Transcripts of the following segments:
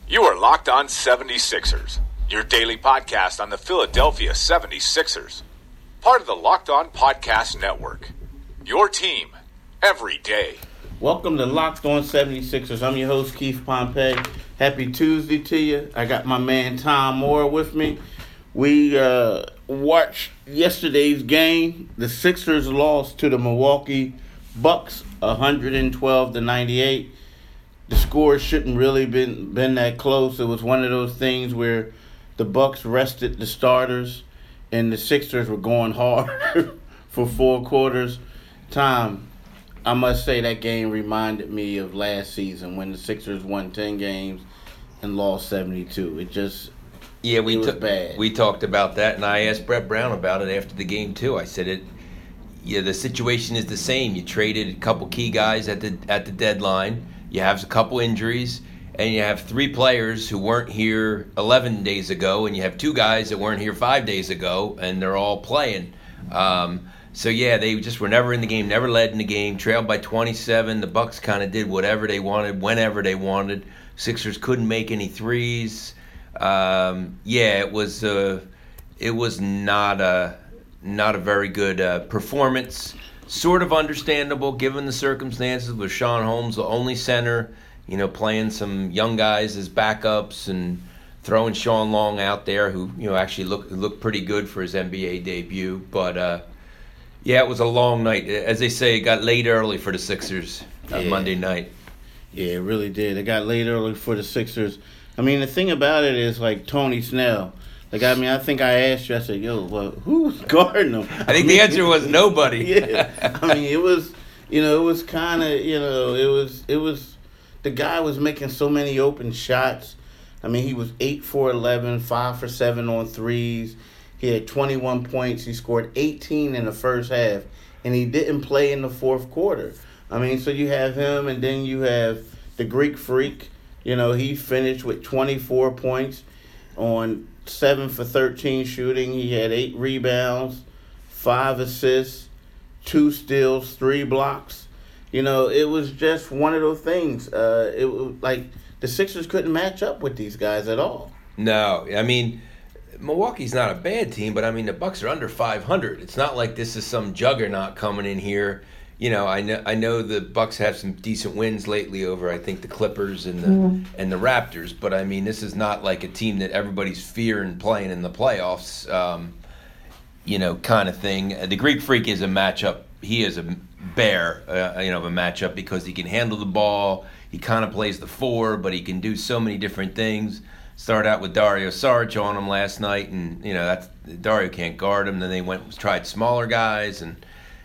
You are Locked On 76ers, your daily podcast on the Philadelphia 76ers. Part of the Locked On Podcast Network. Your team every day. Welcome to Locked On 76ers. I'm your host, Keith Pompey. Happy Tuesday to you. I got my man Tom Moore with me. We watched yesterday's game. The Sixers lost to the Milwaukee Bucks 112-98. The score shouldn't really been that close. It was one of those things where the Bucks rested the starters and the Sixers were going hard for 4 quarters. Tom, I must say that game reminded me of last season when the Sixers won 10 games and lost 72. It was bad. We talked about that, and I asked Brett Brown about it after the game too. I said the situation is the same. You traded a couple key guys at the deadline. You have a couple injuries, and you have 3 players who weren't here 11 days ago, and you have 2 guys that weren't here 5 days ago, and they're all playing. They just were never in the game, never led in the game, trailed by 27. The Bucks kind of did whatever they wanted, whenever they wanted. Sixers couldn't make any threes. It was not a very good performance. Sort of understandable given the circumstances with Sean Holmes, the only center, playing some young guys as backups and throwing Sean Long out there, who actually looked pretty good for his NBA debut. But it was a long night. As they say, it got late early for the Sixers on Monday night. Yeah, it really did. It got late early for the Sixers. I mean, the thing about it is like Tony Snell. I think I asked you, I said, who was guarding him? I think the answer was nobody. Yeah. I mean, it was kind of, it was, the guy was making so many open shots. I mean, he was 8 for 11, 5 for 7 on threes. He had 21 points. He scored 18 in the first half, and he didn't play in the fourth quarter. I mean, so you have him, and then you have the Greek Freak. He finished with 24 points on 7 for 13 shooting. He had 8 rebounds, 5 assists, 2 steals, 3 blocks. It was just one of those things. It was like the Sixers couldn't match up with these guys at all. No, I mean, Milwaukee's not a bad team, but I mean the Bucks are under 500. It's not like this is some juggernaut coming in here. I know the Bucks have some decent wins lately over, I think, the Clippers and the Raptors, but I mean this is not like a team that everybody's fearing playing in the playoffs, kind of thing. The Greek Freak is a matchup. He is a bear, of a matchup because he can handle the ball. He kind of plays the 4, but he can do so many different things. Started out with Dario Saric on him last night, and Dario can't guard him. Then they tried smaller guys, and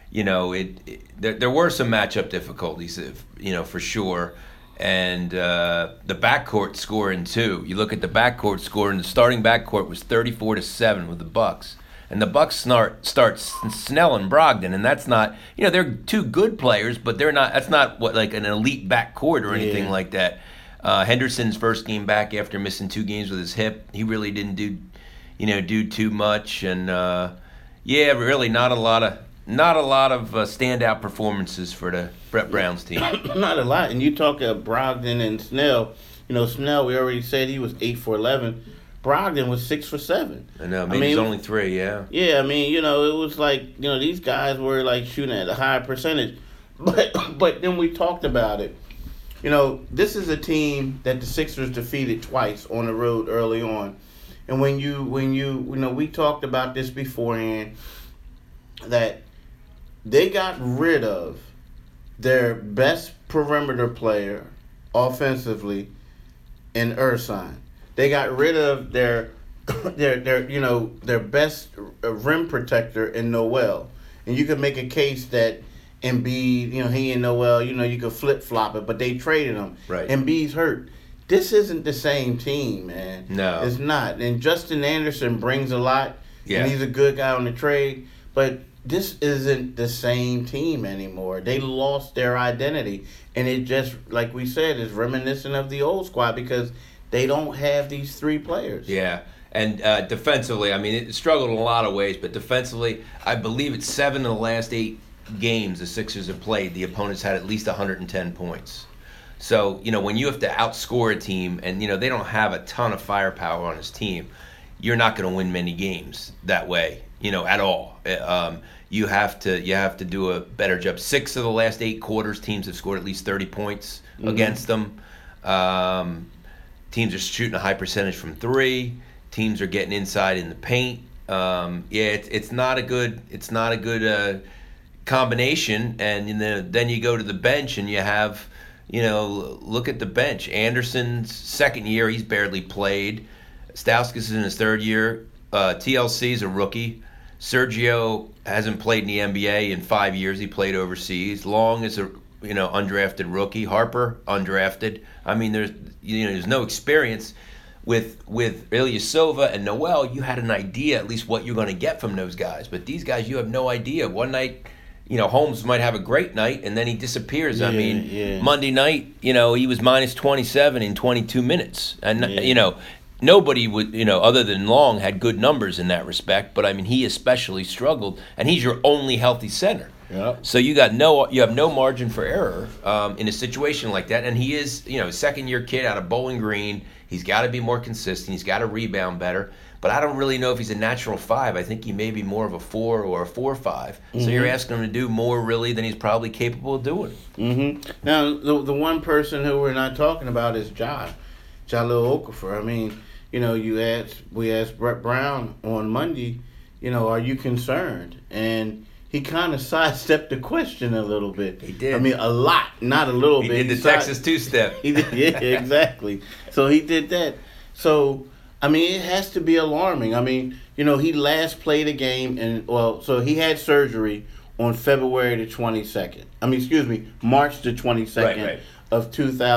there were some matchup difficulties, for sure. And the backcourt scoring too. You look at the backcourt score, and the starting backcourt was 34-7 with the Bucks. And the Bucks start Snell and Brogdon, and that's not, they're 2 good players, but they're not. That's not like an elite backcourt or anything like that. Henderson's first game back after missing 2 games with his hip, he really didn't do too much, and really not a lot of standout performances for the Brett Brown's team. Not a lot. And you talk of Brogdon and Snell. Snell, we already said he was 8 for 11. Brogdon was 6 for 7. I know. Maybe it's only 3, yeah. Yeah, I mean, it was like, these guys were like shooting at a high percentage. But then we talked about it. This is a team that the Sixers defeated twice on the road early on. And when we talked about this beforehand, that they got rid of their best perimeter player offensively in Ersan. They got rid of their best rim protector in Noel. And you could make a case that Embiid, he and Noel, you could flip-flop it, but they traded him. Right. Embiid's hurt. This isn't the same team, man. No. It's not. And Justin Anderson brings a lot, yeah. And he's a good guy on the trade, but this isn't the same team anymore. They lost their identity, and it just, like we said, is reminiscent of the old squad because they don't have these 3 players. Yeah, and defensively, I mean, it struggled in a lot of ways, but defensively, I believe it's 7 of the last 8 games the Sixers have played, the opponents had at least 110 points. So, when you have to outscore a team and, they don't have a ton of firepower on his team, you're not going to win many games that way, at all. You have to do a better job. 6 of the last 8 quarters, teams have scored at least 30 points against them. Teams are shooting a high percentage from 3. Teams are getting inside in the paint. It's not a good combination. And then you go to the bench and you have, look at the bench. Anderson's second year, he's barely played. Stauskas is in his third year. TLC's a rookie. Sergio hasn't played in the NBA in 5 years. He played overseas. Long is a undrafted rookie. Harper undrafted. I mean, there's no experience. With Ilyasova and Noel, you had an idea at least what you're going to get from those guys. But these guys, you have no idea. One night, Holmes might have a great night, and then he disappears. Monday night, he was minus 27 in 22 minutes. And, nobody would, other than Long, had good numbers in that respect. But, he especially struggled. And he's your only healthy center. Yep. So you have no margin for error in a situation like that. And he is, a second-year kid out of Bowling Green. He's got to be more consistent. He's got to rebound better. But I don't really know if he's a natural 5. I think he may be more of a 4 or a 4-5. So you're asking him to do more, really, than he's probably capable of doing. Mm-hmm. Now, the one person who we're not talking about is Jalil Okafor. We asked Brett Brown on Monday, are you concerned? And he kind of sidestepped the question a little bit. He did. A lot, not a little bit. He did the Texas two-step. He did, yeah, exactly. So he did that. So, it has to be alarming. He last played a game, so he had surgery on February the 22nd. March the 22nd of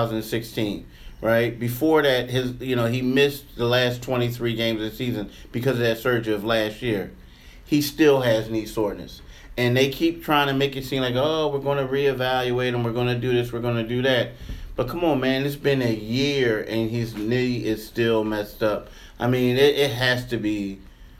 2016. Right? Before that, he missed the last 23 games of the season because of that surgery of last year. He still has knee soreness. And they keep trying to make it seem like, we're going to reevaluate him, we're going to do this, we're going to do that. But come on, man, it's been a year and his knee is still messed up. It has to be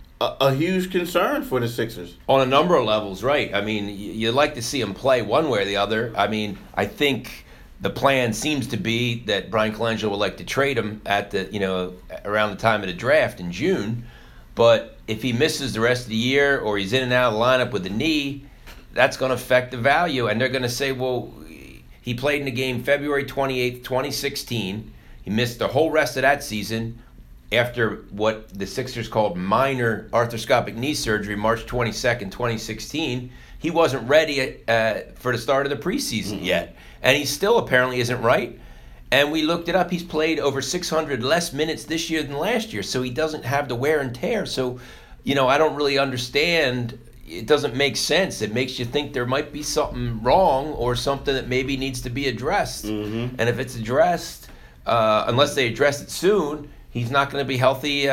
a huge concern for the Sixers. On a number of levels, right. You'd like to see him play one way or the other. I think the plan seems to be that Brian Colangelo would like to trade him at around the time of the draft in June. But if he misses the rest of the year or he's in and out of the lineup with a knee, that's going to affect the value. And they're going to say, well, he played in the game February 28th, 2016. He missed the whole rest of that season after what the Sixers called minor arthroscopic knee surgery, March 22nd, 2016. He wasn't ready for the start of the preseason yet. And he still apparently isn't right. And we looked it up. He's played over 600 less minutes this year than last year, so he doesn't have the wear and tear. So, I don't really understand. It doesn't make sense. It makes you think there might be something wrong or something that maybe needs to be addressed. Mm-hmm. And if it's addressed, unless they address it soon, he's not going to be healthy,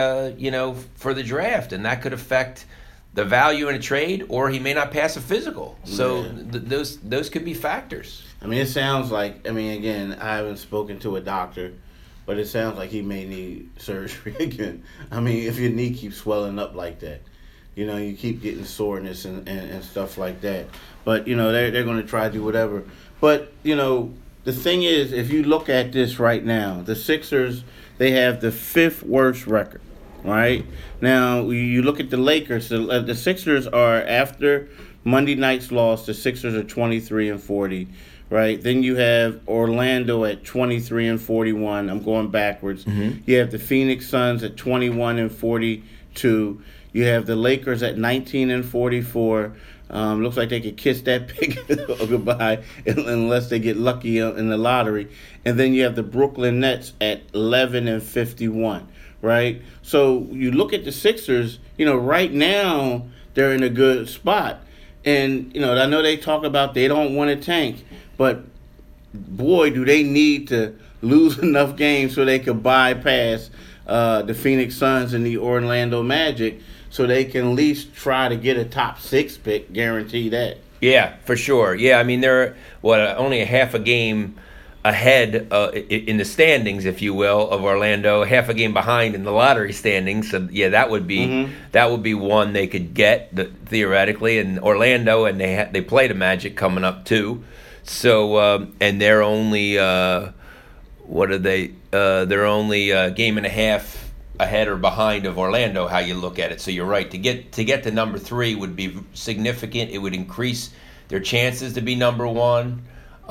for the draft. And that could affect the value in a trade, or he may not pass a physical. So those could be factors. It sounds like, again, I haven't spoken to a doctor, but it sounds like he may need surgery again. If your knee keeps swelling up like that, you keep getting soreness and stuff like that. But, they're going to try to do whatever. But, the thing is, if you look at this right now, the Sixers, they have the 5th worst record, right? Now, you look at the Lakers, the Sixers are, after Monday night's loss, the Sixers are 23-40. Right, then you have Orlando at 23-41. I'm going backwards. Mm-hmm. You have the Phoenix Suns at 21-42. You have the Lakers at 19-44. Looks like they could kiss that pig goodbye unless they get lucky in the lottery. And then you have the Brooklyn Nets at 11-51. Right, so you look at the Sixers. Right now they're in a good spot, and I know they talk about they don't want to tank. But, boy, do they need to lose enough games so they could bypass the Phoenix Suns and the Orlando Magic so they can at least try to get a top 6 pick, guarantee that. Yeah, for sure. Yeah, they're, only a half a game ahead in the standings, if you will, of Orlando, half a game behind in the lottery standings. So, yeah, that would be one they could get, theoretically. And Orlando, and they play the Magic coming up, too. So, and they're only, what are they? They're only a game and a half ahead or behind of Orlando, how you look at it. So you're right. To get to number 3 would be significant. It would increase their chances to be number 1.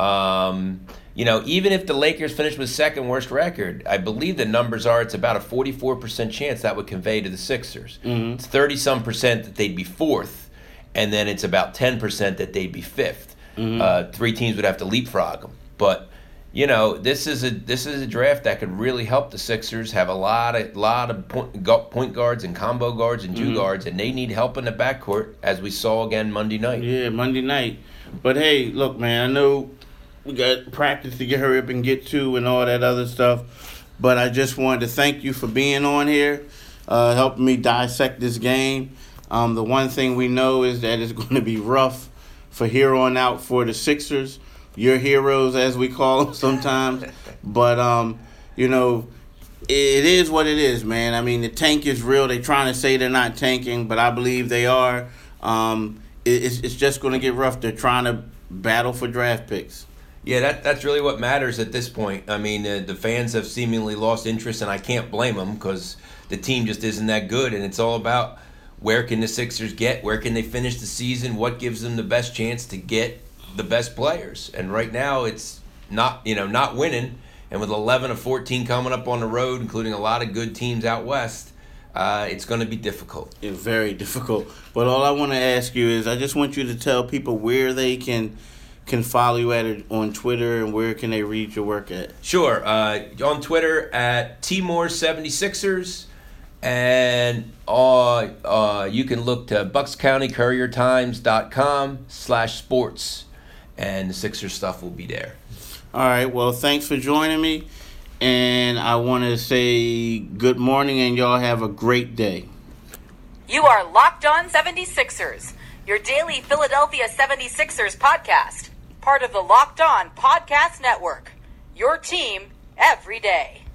Even if the Lakers finish with second worst record, I believe the numbers are it's about a 44% chance that would convey to the Sixers. Mm-hmm. It's 30-some% that they'd be 4th, and then it's about 10% that they'd be 5th. Mm-hmm. 3 teams would have to leapfrog them. But this is a draft that could really help the Sixers have a lot of point guards and combo guards and two guards, and they need help in the backcourt, as we saw again Monday night. Yeah, Monday night. But hey, look, man, I know we got practice to hurry up and get to and all that other stuff, but I just wanted to thank you for being on here, helping me dissect this game. The one thing we know is that it's going to be rough for here on out for the Sixers. Your heroes, as we call them sometimes. But, it is what it is, man. I mean, the tank is real. They're trying to say they're not tanking, but I believe they are. It's just going to get rough. They're trying to battle for draft picks. Yeah, that's really what matters at this point. I mean, the fans have seemingly lost interest, and I can't blame them because the team just isn't that good, and it's all about where can the Sixers get, where can they finish the season, what gives them the best chance to get the best players. And right now it's not winning, and with 11 of 14 coming up on the road, including a lot of good teams out west, it's going to be difficult. It's very difficult. But all I want to ask you is I just want you to tell people where they can follow you on Twitter, and where can they read your work at? Sure. On Twitter at Timor76ers, and you can look to BucksCountyCourierTimes.com/sports, and the Sixers stuff will be there. All right. Well, thanks for joining me, and I want to say good morning, and y'all have a great day. You are Locked On 76ers, your daily Philadelphia 76ers podcast, part of the Locked On Podcast Network, your team every day.